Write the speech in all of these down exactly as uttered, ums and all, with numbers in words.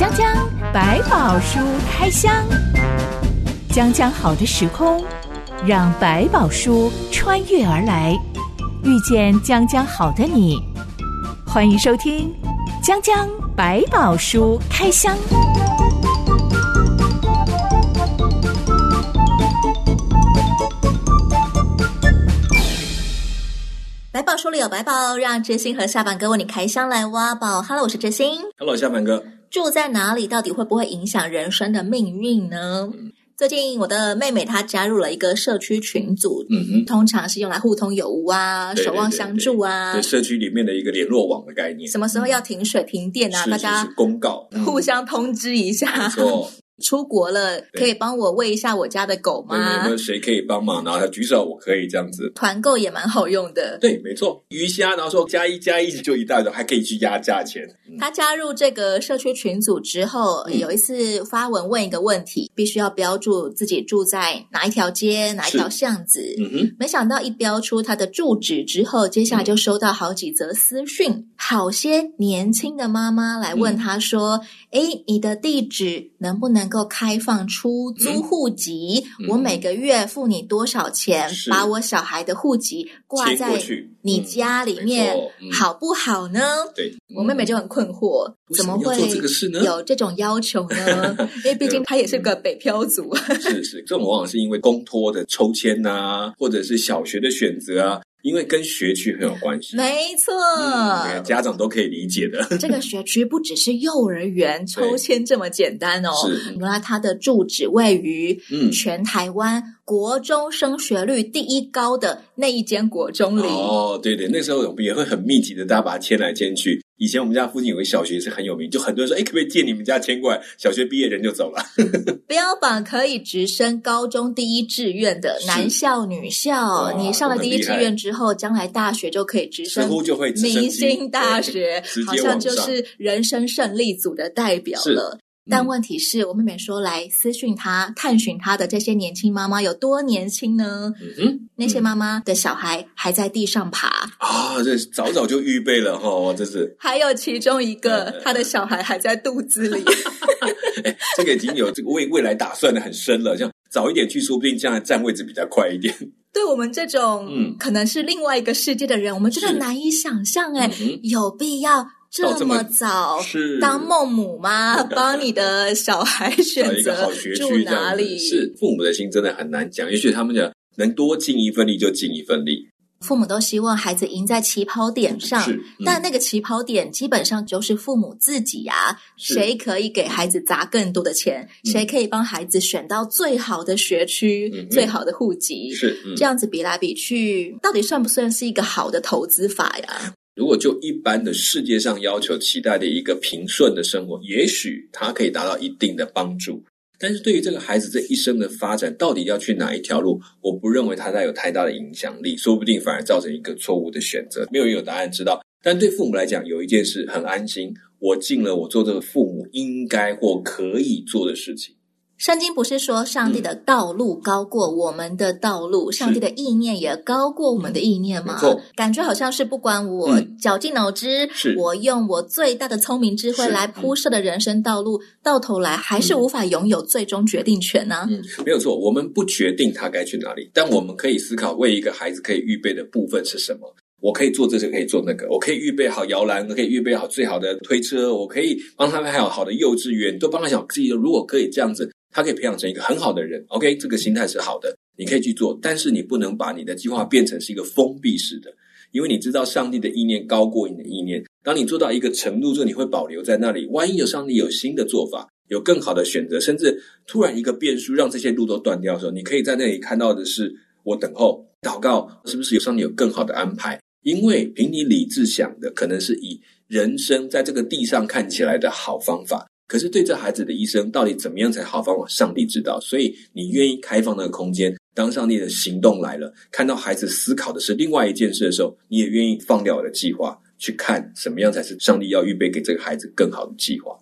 江江百宝书开箱，江江好的时空，让百宝书穿越而来，遇见江江好的你。欢迎收听江江百宝书开箱。 百宝书里有百宝，让知心和下凡哥为你开箱来挖宝。Hello， 我是知心。 Hello， 下凡哥。 住在哪里到底会不会影响人生的命运呢？嗯、最近我的妹妹她加入了一个社区群组，嗯哼，通常是用来互通有无啊，对对对对，守望相助啊， 对社区里面的一个联络网的概念。 什么时候要停水停电啊？ 是大家是是公告， 互相通知一下。 没错。 出国了，可以帮我喂一下我家的狗吗？ 有没有谁可以帮忙？然后他举手，我可以这样子。 团购也蛮好用的。 对，没错。鱼虾，然后说加一加一就一大堆，还可以去压价钱。 嗯、他加入这个社区群组之后，嗯、有一次发文问一个问题，必须要标注自己住在哪一条街、哪一条巷子。嗯哼。没想到一标出他的住址之后，接下来就收到好几则私讯，嗯、好些年轻的妈妈来问他说：“哎、嗯，你的地址能不能够开放出租户籍、嗯、我每个月付你多少钱、嗯、把我小孩的户籍挂在你家里面、嗯、好不好呢？ 对， 我妹妹就很困惑、嗯、怎么会有这种要求呢？因为毕竟她也是个北漂族。 是是，这种往往是因为公托的抽签啊，或者是小学的选择啊，因为跟学区很有关系。 没错、 嗯、家长都可以理解的。 这个学区不只是幼儿园抽签这么简单哦，原来他的住址位于全台湾国中升学率第一高的那一间国中里。 哦，对对，那时候我们也会很密集的大家把它迁来迁去。以前我们家附近有个小学是很有名，就很多人说，哎，可不可以借你们家迁过来？小学毕业人就走了。 标榜可以直升高中第一志愿的男校女校，你上了第一志愿之后，将来大学就可以直升， 似乎就会明星大学，好像就是人生胜利组的代表了。但问题是我妹妹说来私讯她探寻她的这些年轻妈妈有多年轻呢？嗯哼，那些妈妈的小孩还在地上爬啊，这早早就预备了齁，这是。 还有其中一个她的小孩还在肚子里。 欸、这个已经有这个未未来打算的很深了，这样早一点去说不定这样占位置比较快一点。 对我们这种、嗯、可能是另外一个世界的人，我们真的难以想象耶、嗯、有必要这么早当孟母吗？帮你的小孩选择住哪里？ 是父母的心真的很难讲，也许他们讲能多尽一份力就尽一份力。 父母都希望孩子赢在起跑点上、嗯、但那个起跑点基本上就是父母自己啊，谁可以给孩子砸更多的钱、嗯、谁可以帮孩子选到最好的学区、嗯、最好的户籍，是、嗯、这样子比来比去，到底算不算是一个好的投资法呀？ 如果就一般的世界上要求期待的一个平顺的生活，也许它可以达到一定的帮助，但是对于这个孩子这一生的发展到底要去哪一条路，我不认为它带有太大的影响力，说不定反而造成一个错误的选择。没有人有答案知道，但对父母来讲有一件事很安心，我尽了我做这个父母应该或可以做的事情。 圣经不是说上帝的道路高过我们的道路、嗯、上帝的意念也高过我们的意念吗？感觉好像是不管我绞尽脑汁、嗯、我用我最大的聪明智慧来铺设的人生道路、嗯、到头来还是无法拥有最终决定权呢、啊嗯、没有错，我们不决定他该去哪里，但我们可以思考为一个孩子可以预备的部分是什么。我可以做这个，可以做那个，我可以预备好摇篮，我可以预备好最好的推车，我可以帮他们还有好的幼稚园，都帮他想自己如果可以这样子，他可以培养成一个很好的人。 OK， 这个心态是好的，你可以去做，但是你不能把你的计划变成是一个封闭式的，因为你知道上帝的意念高过你的意念，当你做到一个程度之后，你会保留在那里，万一有上帝有新的做法，有更好的选择，甚至突然一个变数让这些路都断掉的时候，你可以在那里看到的是我等候祷告，是不是有上帝有更好的安排。因为凭你理智想的可能是以人生在这个地上看起来的好方法，可是对这孩子的一生到底怎么样才好方法，上帝知道。所以你愿意开放那个空间，当上帝的行动来了，看到孩子思考的是另外一件事的时候，你也愿意放掉我的计划，去看什么样才是上帝要预备给这个孩子更好的计划。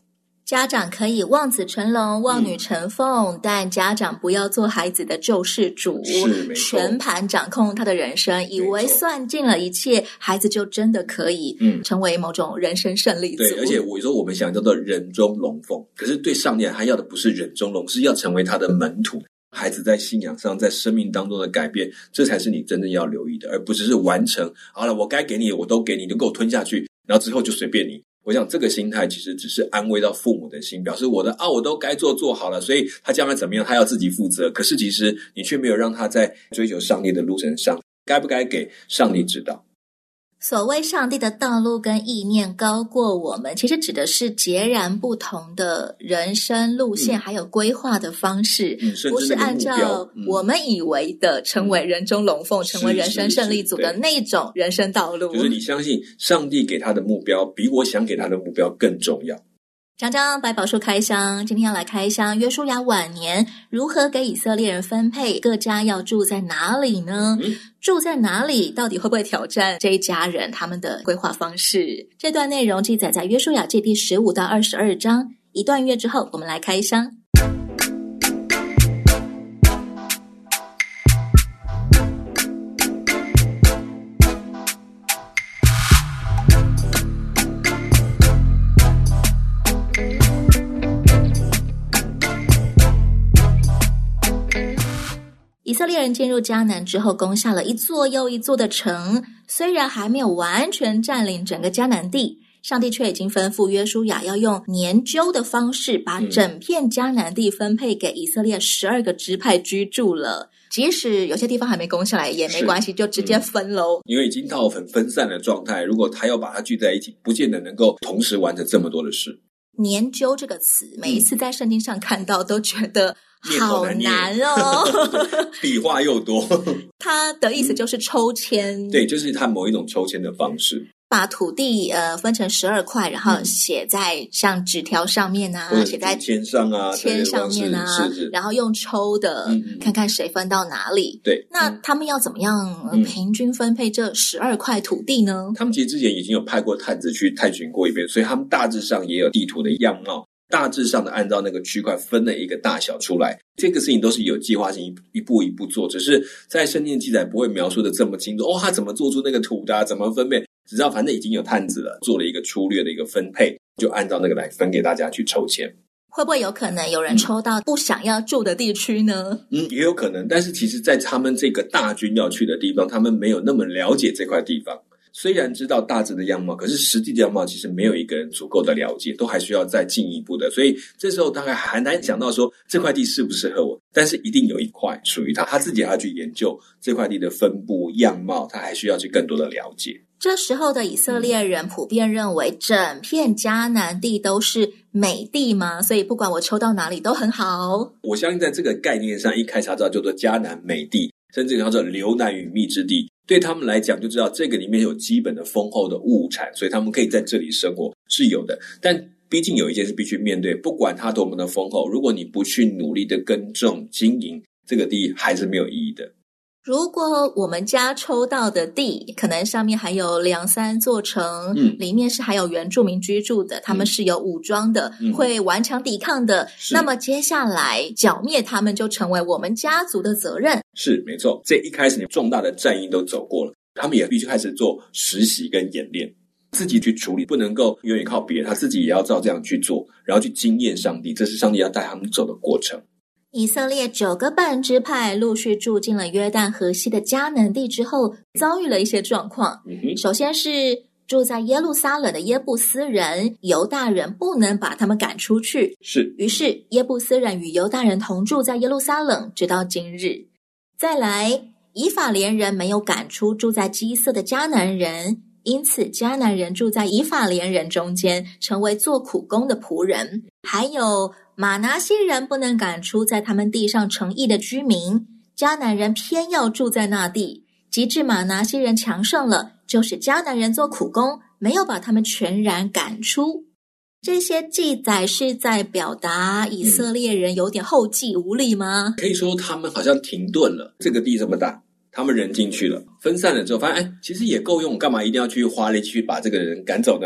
家长可以望子成龙，望女成凤，嗯、但家长不要做孩子的救世主，全盘掌控他的人生，以为算尽了一切，孩子就真的可以成为某种人生胜利组。 对，而且我说我们想叫做人中龙凤，可是对上帝他要的不是人中龙，是要成为他的门徒。孩子在信仰上，在生命当中的改变，这才是你真正要留意的，而不只是完成好了，我该给你的我都给你，你就给我吞下去，然后之后就随便你。我想这个心态其实只是安慰到父母的心，表示我的啊我都该做做好了，所以他将来怎么样他要自己负责。可是其实你却没有让他在追求上帝的路程上，该不该给上帝指导。 所谓上帝的道路跟意念高过我们，其实指的是截然不同的人生路线、嗯、还有规划的方式、嗯、不是按照我们以为的成为人中龙凤、嗯、成为人生胜利组的那种人生道路。 就是你相信上帝给他的目标比我想给他的目标更重要。 讲讲百宝书开箱，今天要来开箱约书亚晚年如何给以色列人分配各家要住在哪里呢、嗯、住在哪里到底会不会挑战这一家人他们的规划方式。这段内容记载在约书亚记第十五到二十二章。一段乐之后我们来开箱。以色列人进入迦南之后，攻下了一座又一座的城，虽然还没有完全占领整个迦南地，上帝却已经吩咐约书亚要用年究的方式把整片迦南地分配给以色列十二个支派居住了。即使有些地方还没攻下来也没关系，就直接分咯、嗯、 因为已经到很分散的状态，如果他要把它聚在一起，不见得能够同时完成这么多的事。 年究这个词每一次在圣经上看到都觉得好难哦笔画又多它的意思就是抽签、 嗯、对，就是它某一种抽签的方式， 把土地呃分成十二块，然后写在像纸条上面啊、嗯、写在签上啊签上面啊，是是，然后用抽的、嗯、看看谁分到哪里。 对， 那他们要怎么样、呃、平均分配这十二块土地呢？ 他们其实之前已经有派过探子去探寻过一遍，所以他们大致上也有地图的样貌，大致上的按照那个区块分了一个大小出来。这个事情都是有计划性一步一步做，只是在圣经记载不会描述的这么清楚哦，他怎么做出那个土的、啊、怎么分配，只知道反正已经有探子了，做了一个粗略的一个分配，就按照那个来分给大家去抽签。 会不会有可能有人抽到不想要住的地区呢？ 嗯，也有可能，但是其实在他们这个大军要去的地方，他们没有那么了解这块地方，虽然知道大致的样貌，可是实际的样貌其实没有一个人足够的了解，都还需要再进一步的，所以这时候大概很难想到说这块地适不适合我，但是一定有一块属于他，他自己还要去研究这块地的分布样貌，他还需要去更多的了解。 这时候的以色列人普遍认为整片迦南地都是美地嘛，所以不管我抽到哪里都很好。 我相信在这个概念上，一开始他知道叫做迦南美地，甚至叫做流奶与蜜之地，对他们来讲就知道这个里面有基本的丰厚的物产，所以他们可以在这里生活是有的。但毕竟有一件事必须面对，不管它多么的丰厚，如果你不去努力的耕种经营，这个地还是没有意义的。 如果我们家抽到的地可能上面还有两三座城、嗯、里面是还有原住民居住的，他们是有武装的、嗯、会顽强抵抗的，那么接下来剿灭他们就成为我们家族的责任。 是没错，这一开始你重大的战役都走过了，他们也必须开始做实习跟演练，自己去处理，不能够永远靠别人，他自己也要照这样去做，然后去经验上帝，这是上帝要带他们走的过程。 以色列九个半支派陆续住进了约旦河西的迦南地之后，遭遇了一些状况、嗯、首先是住在耶路撒冷的耶布斯人，犹大人不能把他们赶出去， 是， 于是耶布斯人与犹大人同住在耶路撒冷直到今日。再来，以法莲人没有赶出住在基色的迦南人，因此迦南人住在以法莲人中间，成为做苦工的仆人。还有马拿西人不能赶出在他们地上诚意的居民，迦南人偏要住在那地，及至马拿西人强盛了，就使迦南人做苦工，没有把他们全然赶出。这些记载是在表达以色列人有点后继无力吗？ 可以说他们好像停顿了，这个地这么大，他们人进去了，分散了之后发现哎，其实也够用，干嘛一定要去花力去把这个人赶走呢？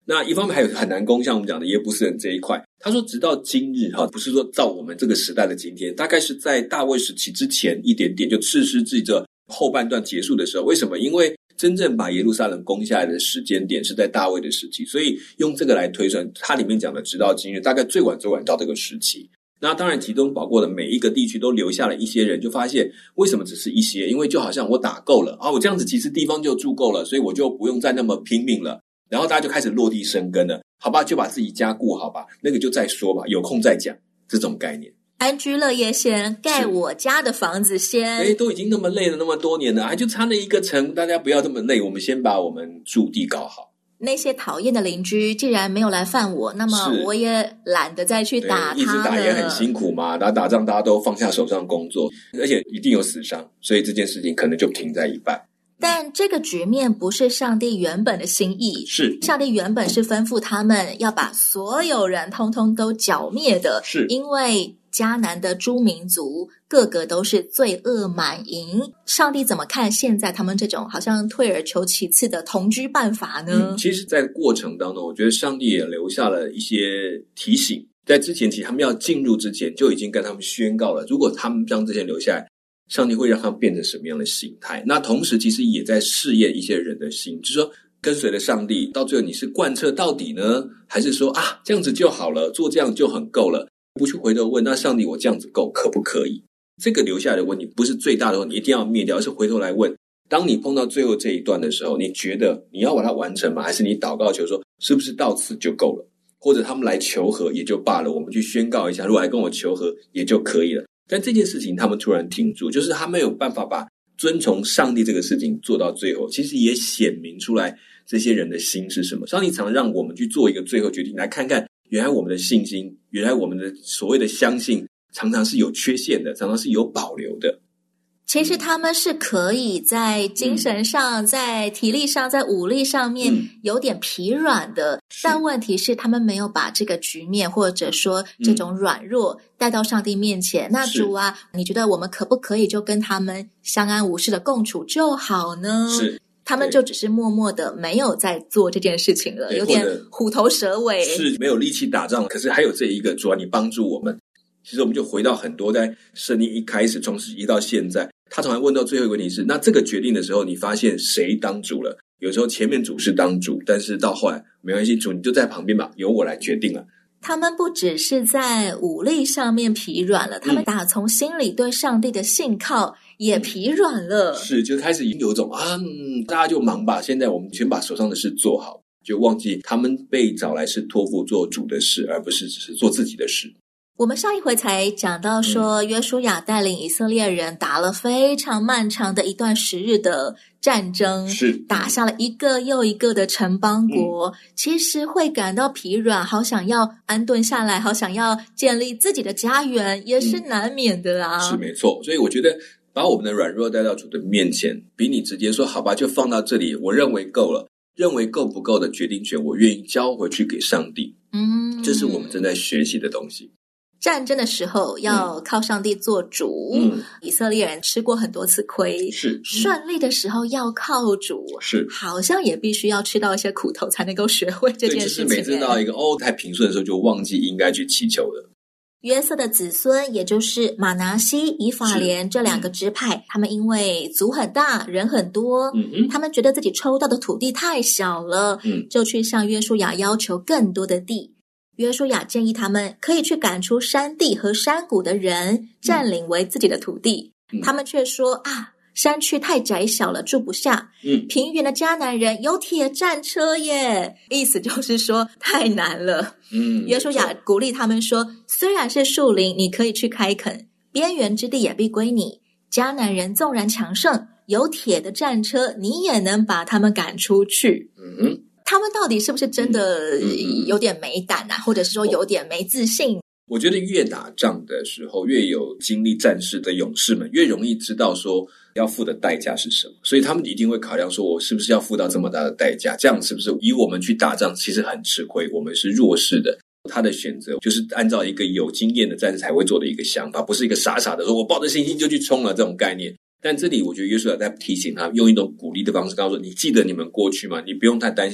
那一方面还有很难攻，像我们讲的耶布斯人这一块，他说直到今日哈，不是说到我们这个时代的今天，大概是在大卫时期之前一点点，就士师记这后半段结束的时候。为什么？因为真正把耶路撒冷攻下来的时间点是在大卫的时期，所以用这个来推算，它里面讲的直到今日，大概最晚最晚到这个时期。那当然其中包括的每一个地区都留下了一些人，就发现为什么只是一些？因为就好像我打够了啊，我这样子其实地方就住够了，所以我就不用再那么拼命了，然后大家就开始落地生根了，好吧，就把自己家顾好吧，那个就再说吧，有空再讲，这种概念。 安居乐业先，盖我家的房子先。 诶，都已经那么累了那么多年了，还就差那一个城，大家不要这么累，我们先把我们驻地搞好。 那些讨厌的邻居既然没有来犯我，那么我也懒得再去打他了。 一直打也很辛苦嘛，打打仗大家都放下手上工作，而且一定有死伤，所以这件事情可能就停在一半。 但这个局面不是上帝原本的心意， 是上帝原本是吩咐他们要把所有人通通都剿灭的， 是因为迦南的诸民族个个都是罪恶满盈，上帝怎么看现在他们这种好像退而求其次的同居办法呢？ 嗯、其实在过程当中，我觉得上帝也留下了一些提醒，在之前其实他们要进入之前就已经跟他们宣告了，如果他们将这些留下来，上帝会让他们变成什么样的形态。那同时其实也在试验一些人的心，就是说跟随了上帝到最后你是贯彻到底呢，还是说啊这样子就好了，做这样就很够了，不去回头问那上帝我这样子够可不可以。这个留下来的问题不是最大的问题一定要灭掉，而是回头来问，当你碰到最后这一段的时候，你觉得你要把它完成吗？还是你祷告求说是不是到此就够了，或者他们来求和也就罢了，我们去宣告一下，如果来跟我求和也就可以了。但这件事情他们突然停住，就是他没有办法把遵从上帝这个事情做到最后，其实也显明出来这些人的心是什么。上帝常让我们去做一个最后决定，来看看原来我们的信心，原来我们的所谓的相信常常是有缺陷的，常常是有保留的。 其实他们是可以在精神上、嗯、在体力上、在武力上面有点疲软的、嗯、但问题是他们没有把这个局面或者说这种软弱带到上帝面前、嗯、那主啊，你觉得我们可不可以就跟他们相安无事的共处就好呢？ 是， 他们就只是默默的没有在做这件事情了，有点虎头蛇尾， 是没有力气打仗，可是还有这一个主啊你帮助我们。其实我们就回到很多在圣经一开始从十一到现在，他常常问到最后一个问题是，那这个决定的时候你发现谁当主了？有时候前面主是当主，但是到后来没关系，主你就在旁边吧，由我来决定了。 他们不只是在武力上面疲软了，他们打从心里对上帝的信靠也疲软了、嗯、 是就开始有一种啊、嗯，大家就忙吧，现在我们全把手上的事做好，就忘记他们被找来是托付做主的事，而不是只是做自己的事。 我们上一回才讲到说，约书亚带领以色列人打了非常漫长的一段时日的战争， 是打下了一个又一个的城邦国、嗯、其实会感到疲软，好想要安顿下来，好想要建立自己的家园，也是难免的啊、 嗯、是没错。所以我觉得把我们的软弱带到主的面前，比你直接说好吧就放到这里，我认为够了，认为够不够的决定权我愿意交回去给上帝。嗯，这是我们正在学习的东西。 战争的时候要靠上帝做主、嗯、以色列人吃过很多次亏， 是、嗯、 顺利的时候要靠主， 是好像也必须要吃到一些苦头才能够学会这件事情。 对，就是每次到一个哦太平顺的时候就忘记应该去祈求了。 约瑟的子孙也就是马拿西、以法莲这两个支派、嗯、他们因为族很大人很多、嗯、他们觉得自己抽到的土地太小了、嗯、就去向约书亚要求更多的地。约书亚建议他们可以去赶出山地和山谷的人，占领为自己的土地、嗯、他们却说啊，山区太窄小了，住不下、嗯、平原的迦南人有铁战车耶，意思就是说太难了。嗯，约书亚鼓励他们说，虽然是树林你可以去开垦，边缘之地也必归你，迦南人纵然强盛，有铁的战车你也能把他们赶出去。嗯，他们到底是不是真的有点没胆啊、嗯、或者是说有点没自信？ 我觉得越打仗的时候，越有经历战事的勇士们越容易知道说要付的代价是什么，所以他们一定会考量说我是不是要付到这么大的代价，这样是不是以我们去打仗其实很吃亏，我们是弱势的。他的选择就是按照一个有经验的战士才会做的一个想法，不是一个傻傻的说我抱着信心就去冲了这种概念。但这里我觉得约书亚在提醒他，用一种鼓励的方式跟他说，你记得你们过去吗？你不用太担心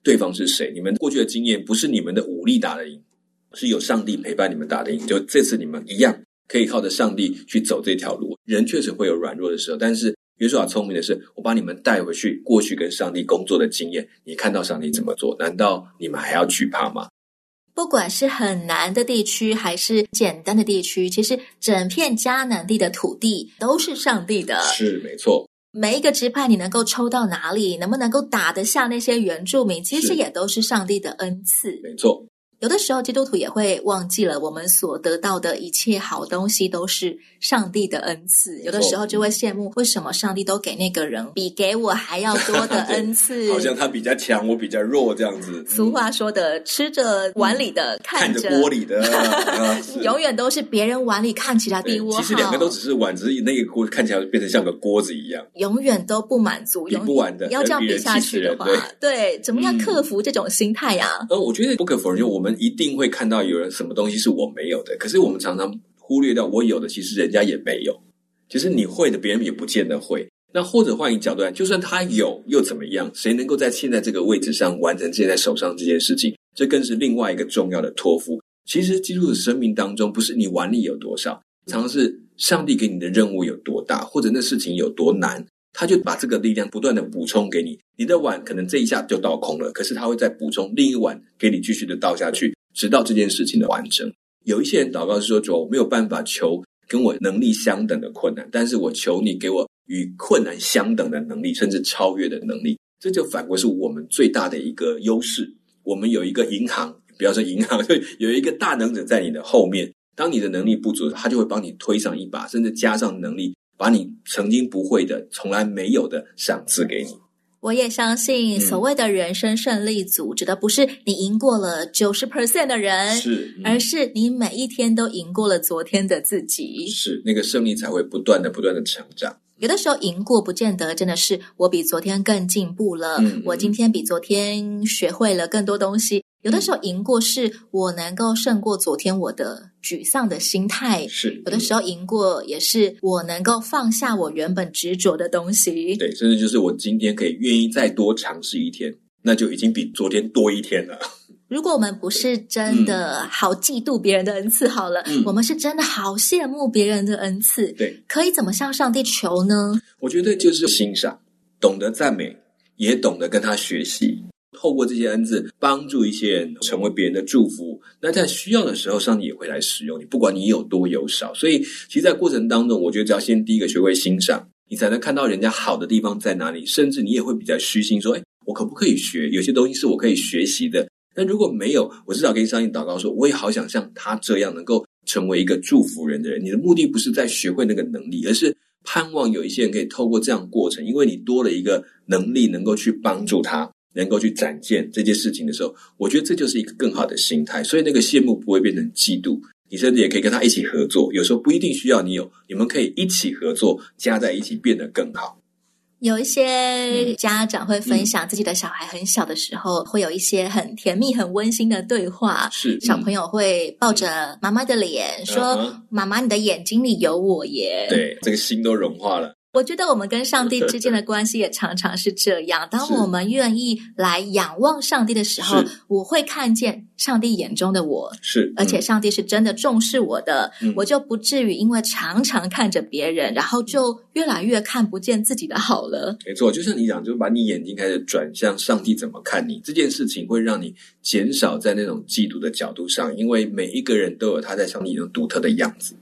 对方是谁，你们过去的经验不是你们的武力打得赢，是有上帝陪伴你们打得赢。就这次你们一样可以靠着上帝去走这条路。人确实会有软弱的时候，但是约书亚聪明的是，我把你们带回去过去跟上帝工作的经验，你看到上帝怎么做，难道你们还要惧怕吗？ 不管是很难的地区还是简单的地区，其实整片迦南地的土地都是上帝的。 是，没错。 每一个支派你能够抽到哪里，能不能够打得下那些原住民，其实也都是上帝的恩赐。 没错。 有的时候基督徒也会忘记了，我们所得到的一切好东西都是上帝的恩赐。有的时候就会羡慕，为什么上帝都给那个人比给我还要多的恩赐好像他比较强，我比较弱这样子。 俗话说的，吃着碗里的、嗯、看着锅里的、啊、 永远都是别人碗里看起来比我好。 其实两个都只是碗，只是那个锅看起来变成像个锅子一样， 永远都不满足， 比不完的。 要这样比下去的话， 对, 对，怎么样克服这种心态呀、啊？ 呃、嗯，我觉得不可否认，就我们一定会看到有人什么东西是我没有的，可是我们常常忽略掉我有的其实人家也没有。其实你会的别人也不见得会，那或者换一个角度来，就算他有又怎么样，谁能够在现在这个位置上完成现在手上这件事情，这更是另外一个重要的托付。其实基督的生命当中，不是你碗里有多少，常常是上帝给你的任务有多大，或者那事情有多难，他就把这个力量不断的补充给你。你的碗可能这一下就倒空了，可是他会再补充另一碗给你继续的倒下去，直到这件事情的完成。有一些人祷告是说，主，我没有办法求跟我能力相等的困难，但是我求你给我与困难相等的能力，甚至超越的能力。这就反过是我们最大的一个优势。我们有一个银行，不要说银行，有一个大能者在你的后面，当你的能力不足，他就会帮你推上一把，甚至加上能力，把你曾经不会的从来没有的赏赐给你。 我也相信所谓的人生胜利组、嗯、指的不是你赢过了 百分之九十 的人， 是、嗯、 而是你每一天都赢过了昨天的自己。 是，那个胜利才会不断的不断的成长。 有的时候赢过不见得真的是我比昨天更进步了、嗯、我今天比昨天学会了更多东西。有的时候赢过是我能够胜过昨天我的沮丧的心态， 是有的时候赢过也是我能够放下我原本执着的东西。 对，甚至就是我今天可以愿意再多尝试一天，那就已经比昨天多一天了。 如果我们不是真的好嫉妒别人的恩赐好了、嗯、我们是真的好羡慕别人的恩赐， 对， 可以怎么向上帝求呢？ 我觉得就是欣赏，懂得赞美，也懂得跟他学习，透过这些恩赐帮助一些人成为别人的祝福，那在需要的时候上帝也会来使用你，不管你有多有少。所以其实在过程当中，我觉得只要先第一个学会欣赏，你才能看到人家好的地方在哪里，甚至你也会比较虚心说，诶，我可不可以学，有些东西是我可以学习的。但如果没有，我至少跟上帝祷告说，我也好想像他这样能够成为一个祝福人的人。你的目的不是在学会那个能力，而是盼望有一些人可以透过这样的过程，因为你多了一个能力能够去帮助他，能够去展现这件事情的时候，我觉得这就是一个更好的心态。所以那个羡慕不会变成嫉妒，你甚至也可以跟他一起合作，有时候不一定需要你有，你们可以一起合作，加在一起变得更好。 有一些家长会分享自己的小孩很小的时候、嗯、会有一些很甜蜜很温馨的对话， 是、嗯、 小朋友会抱着妈妈的脸、嗯、说妈妈你的眼睛里有我耶， 对，这个心都融化了。 我觉得我们跟上帝之间的关系也常常是这样，当我们愿意来仰望上帝的时候，我会看见上帝眼中的我， 是， 而且上帝是真的重视我的、嗯、我就不至于因为常常看着别人，然后就越来越看不见自己的好了。 没错，就像你讲，就把你眼睛开始转向上帝怎么看你，这件事情会让你减少在那种嫉妒的角度上，因为每一个人都有他在上帝中独特的样子。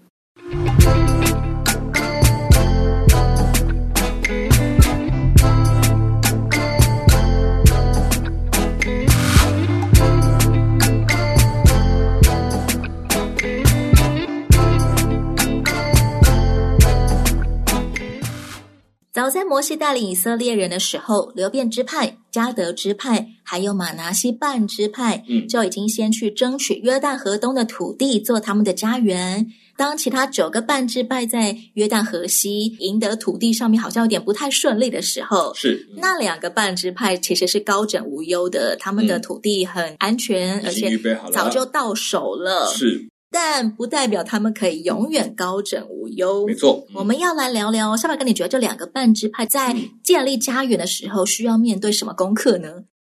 早在摩西带领以色列人的时候，流便支派、迦得支派还有玛拿西半支派、嗯、就已经先去争取约旦河东的土地做他们的家园。当其他九个半支派在约旦河西赢得土地上面好像有点不太顺利的时候， 是、 嗯、那两个半支派其实是高枕无忧的，他们的土地很安全、嗯、而且早就到手了， 是， 但不代表他们可以永远高枕无忧。 没错、 嗯、我们要来聊聊小马哥，你觉得这两个半支派在建立家园的时候需要面对什么功课呢？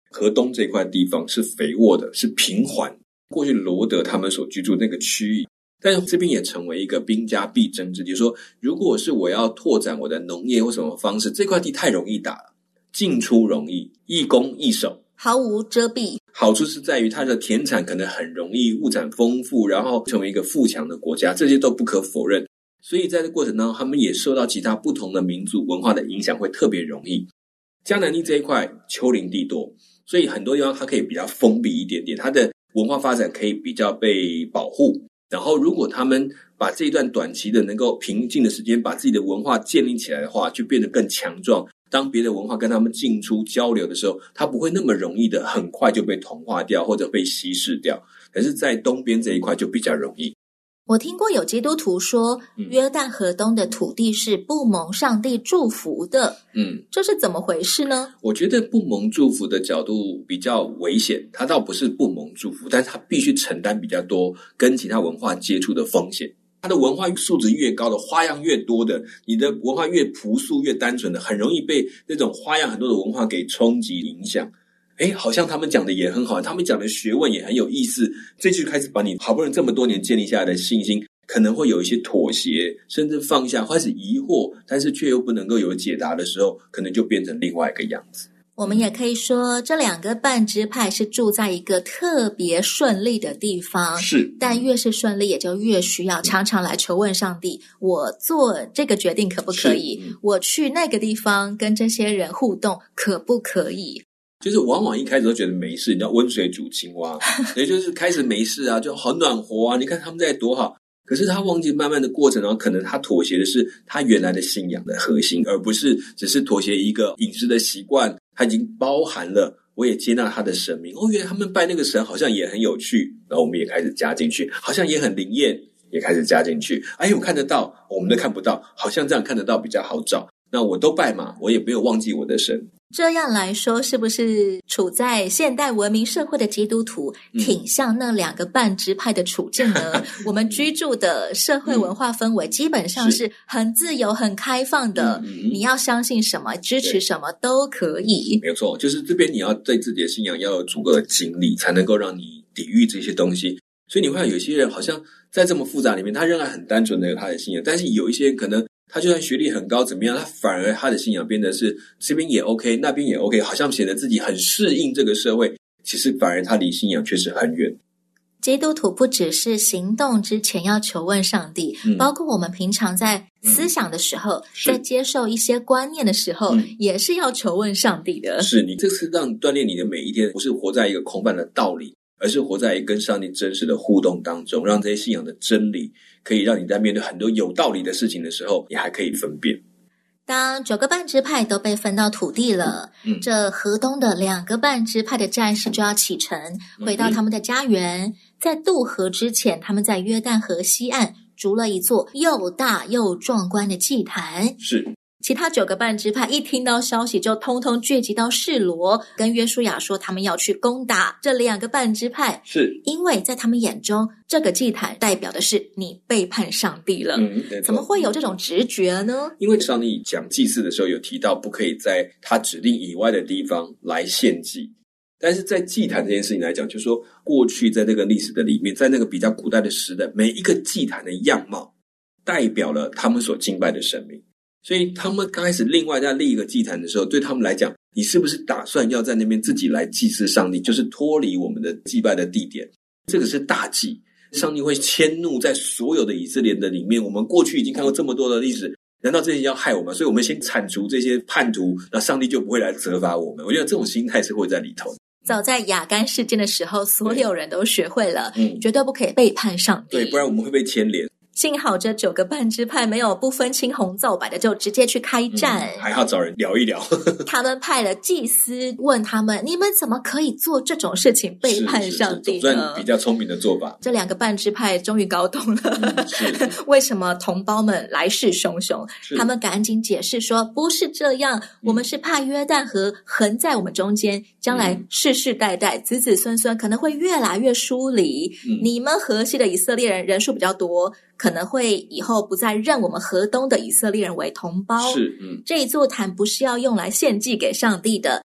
河东这块地方是肥沃的，是平缓，过去罗德他们所居住那个区域，但是这边也成为一个兵家必争之地，说如果是我要拓展我的农业或什么方式，这块地太容易打了，进出容易，易攻易守， 毫无遮蔽。 好处是在于它的田产可能很容易，物产丰富，然后成为一个富强的国家，这些都不可否认。所以在这过程当中，他们也受到其他不同的民族文化的影响，会特别容易。江南地这一块丘陵地多，所以很多地方它可以比较封闭一点点，它的文化发展可以比较被保护。然后如果他们把这一段短期的能够平静的时间把自己的文化建立起来的话，就变得更强壮。当别的文化跟他们进出交流的时候，它不会那么容易的很快就被同化掉或者被稀释掉，可是在东边这一块就比较容易。 我听过有基督徒说，约旦河东的土地是不蒙上帝祝福的，嗯，这是怎么回事呢？ 我觉得不蒙祝福的角度比较危险，它倒不是不蒙祝福，但是它必须承担比较多跟其他文化接触的风险。它的文化素质越高的，花样越多的，你的文化越朴素越单纯的，很容易被那种花样很多的文化给冲击影响。诶，好像他们讲的也很好，他们讲的学问也很有意思，这就开始把你好不容易这么多年建立下来的信心可能会有一些妥协，甚至放下，开始疑惑，但是却又不能够有解答的时候，可能就变成另外一个样子。 我们也可以说，这两个半支派是住在一个特别顺利的地方， 是， 但越是顺利，也就越需要常常来求问上帝，我做这个决定可不可以？嗯、我去那个地方跟这些人互动可不可以？ 就是往往一开始都觉得没事，你知道温水煮青蛙，也就是开始没事啊，就好暖和啊，你看他们在多好。可是他忘记慢慢的过程，然后可能他妥协的是他原来的信仰的核心，而不是只是妥协一个饮食的习惯，他已经包含了我也接纳他的神明。哦，原来他们拜那个神好像也很有趣，然后我们也开始加进去，好像也很灵验，也开始加进去。哎，我看得到，我们都看不到，好像这样看得到比较好找。那我都拜嘛，我也没有忘记我的神。 这样来说，是不是处在现代文明社会的基督徒挺像那两个半支派的处境呢？嗯、我们居住的社会文化氛围基本上是很自由、很开放的，嗯、你要相信什么、支持什么都可以。 没有错，就是这边你要对自己的信仰要有足够的经历，才能够让你抵御这些东西。所以你会看有些人好像在这么复杂里面，他仍然很单纯的有他的信仰，但是有一些人可能他就算学历很高怎么样，他反而他的信仰变得是这边也 OK 那边也 OK， 好像显得自己很适应这个社会，其实反而他离信仰确实很远。 基督徒不只是行动之前要求问上帝、嗯、包括我们平常在思想的时候、嗯、在接受一些观念的时候、嗯、也是要求问上帝的。 是，你这是让你锻炼你的每一天，不是活在一个空泛的道理，而是活在跟上帝真实的互动当中，让这些信仰的真理可以让你在面对很多有道理的事情的时候，你还可以分辨。 当九个半支派都被分到土地了、嗯、这河东的两个半支派的战士就要启程回到他们的家园、嗯、在渡河之前，他们在约旦河西岸筑了一座又大又壮观的祭坛。 是， 其他九个半支派一听到消息就通通聚集到示罗，跟约书亚说他们要去攻打这两个半支派， 是因为在他们眼中这个祭坛代表的是你背叛上帝了、嗯、怎么会有这种直觉呢？ 因为上帝讲祭祀的时候有提到不可以在他指定以外的地方来献祭，但是在祭坛这件事情来讲，就是说过去在那个历史的里面，在那个比较古代的时代，每一个祭坛的样貌代表了他们所敬拜的神明，所以他们刚开始另外在立一个祭坛的时候，对他们来讲，你是不是打算要在那边自己来祭祀上帝，就是脱离我们的祭拜的地点，这个是大忌。上帝会迁怒在所有的以色列的里面，我们过去已经看过这么多的历史，难道这些要害我们？所以我们先铲除这些叛徒，那上帝就不会来责罚我们。我觉得这种心态是会在里头。 早在亚干事件的时候，所有人都学会了、嗯、绝对不可以背叛上帝， 对，不然我们会被牵连。 幸好这九个半支派没有不分青红皂白的就直接去开战、 嗯、还好找人聊一聊他们派了祭司问他们，你们怎么可以做这种事情，背叛上帝呢？ 总算比较聪明的做法。 这两个半支派终于搞懂了、嗯、是为什么同胞们来势汹汹，他们赶紧解释说不是这样、嗯、我们是怕约旦河横在我们中间，将来世世代代子子孙孙可能会越来越疏离、嗯、你们河西的以色列人人数比较多，可能会以后不再认我们河东的以色列人为同胞。 是，嗯， 这一座坛不是要用来献祭给上帝的，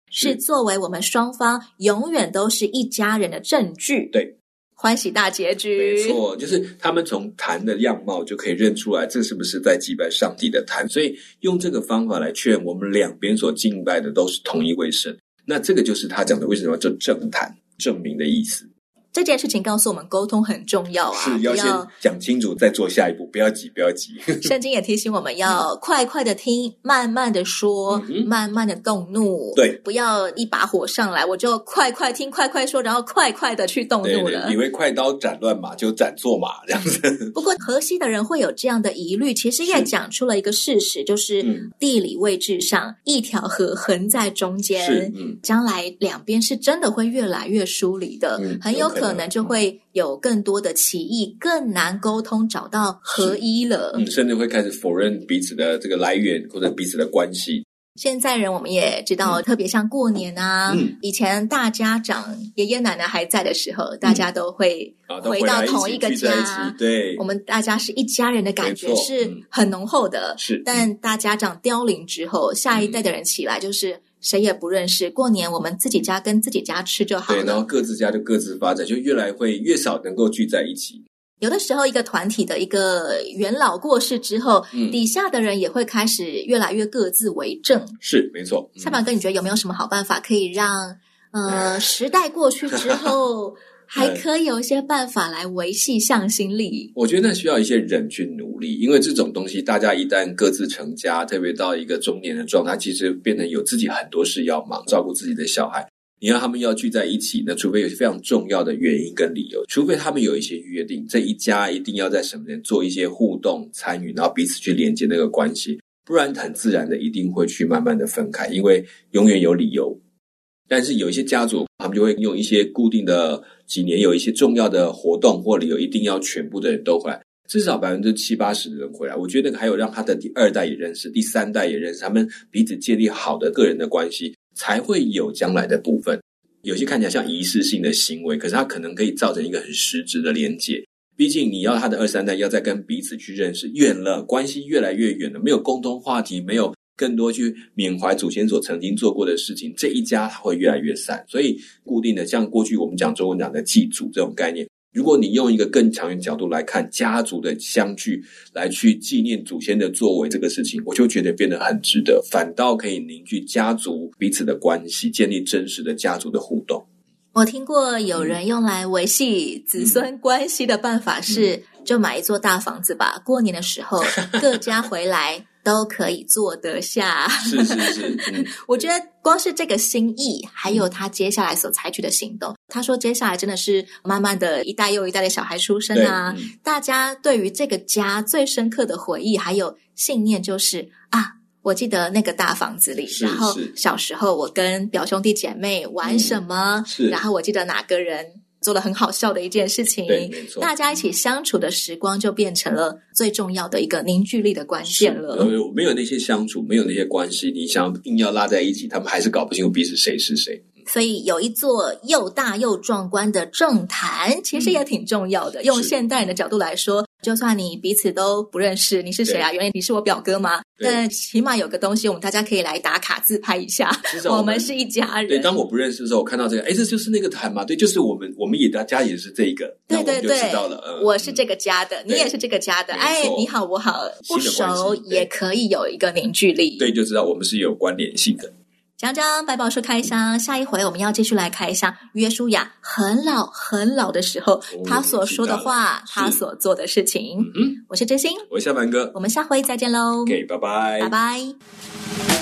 是作为我们双方永远都是一家人的证据。 对， 欢喜大结局。 没错，就是他们从坛的样貌就可以认出来这是不是在祭拜上帝的坛，所以用这个方法来确认我们两边所敬拜的都是同一位神。那这个就是他讲的为什么叫正坛，证明的意思。 这件事情告诉我们沟通很重要啊， 是要先讲清楚再做下一步，不要急不要急。 圣经也提醒我们要快快的听，慢慢的说、嗯、慢慢的动怒。 对， 不要一把火上来我就快快听快快说，然后快快的去动怒了。 对对，以为快刀斩乱麻就斩错马这样子。 不过河西的人会有这样的疑虑，其实也讲出了一个事实，就是地理位置上、嗯、一条河横在中间、嗯、将来两边是真的会越来越疏离的、嗯、很有可能可能就会有更多的歧义，更难沟通找到合一了。 嗯，甚至会开始否认彼此的这个来源或者彼此的关系。 现在人我们也知道、嗯、特别像过年啊、嗯、以前大家长爷爷奶奶还在的时候、嗯、大家都会回到同一个家、 啊、对， 我们大家是一家人的感觉是很浓厚的、 嗯、是。 但大家长凋零之后，下一代的人起来就是谁也不认识，过年我们自己家跟自己家吃就好了。 对，然后各自家就各自发展，就越来会越少能够聚在一起。 有的时候一个团体的一个元老过世之后、嗯、底下的人也会开始越来越各自为政。 是，没错。 夏板哥，你觉得有没有什么好办法可以让呃时代过去之后还可以有一些办法来维系向心力？ 我觉得那需要一些人去努力，因为这种东西大家一旦各自成家，特别到一个中年的状态，其实变成有自己很多事要忙，照顾自己的小孩，你让他们要聚在一起呢，除非有非常重要的原因跟理由，除非他们有一些约定，这一家一定要在什么人做一些互动参与，然后彼此去连接那个关系，不然很自然的一定会去慢慢的分开，因为永远有理由。但是有一些家族他们就会用一些固定的几年有一些重要的活动或理由，一定要全部的人都回来，至少百分之七八十的人回来。我觉得还有让他的第二代也认识，第三代也认识，他们彼此建立好的个人的关系，才会有将来的部分。有些看起来像仪式性的行为，可是它可能可以造成一个很实质的连结。毕竟你要他的二三代要再跟彼此去认识，远了，关系越来越远了，没有共同话题，没有更多去缅怀祖先所曾经做过的事情，这一家它会越来越散。所以固定的像过去我们讲中文讲的祭祖这种概念，如果你用一个更长远角度来看家族的相聚，来去纪念祖先的作为这个事情，我就觉得变得很值得，反倒可以凝聚家族彼此的关系，建立真实的家族的互动。 我听过有人用来维系子孙关系的办法是、嗯、就买一座大房子吧，过年的时候各家回来都可以坐得下。 是是是、嗯、 我觉得光是这个心意还有他接下来所采取的行动，他说接下来真的是慢慢的一代又一代的小孩出生啊、嗯、大家对于这个家最深刻的回忆还有信念就是啊，我记得那个大房子里，然后小时候我跟表兄弟姐妹玩什么、嗯、然后我记得哪个人做了很好笑的一件事情， 对，没错， 大家一起相处的时光就变成了最重要的一个凝聚力的关键了。 没有那些相处，没有那些关系，你想硬要拉在一起，他们还是搞不清楚彼此谁是谁。 所以有一座又大又壮观的政坛其实也挺重要的、嗯、用现代人的角度来说，就算你彼此都不认识，你是谁啊？原来你是我表哥吗？但起码有个东西我们大家可以来打卡自拍一下，我们, 我们是一家人。 对，当我不认识的时候，我看到这个，诶，这就是那个坛嘛，对，就是我们我们也大家也是这一个， 对对对， 就知道了、嗯、 我是这个家的，你也是这个家的，哎，你好我好，不熟也可以有一个凝聚力， 对，就知道我们是有关联性的。 讲讲百宝书开箱，下一回我们要继续来开箱约书亚很老很老的时候、哦、他所说的话，他所做的事情。嗯，我是真心， 我是夏凡哥， 我们下回再见喽。 OK， 拜拜， 拜拜。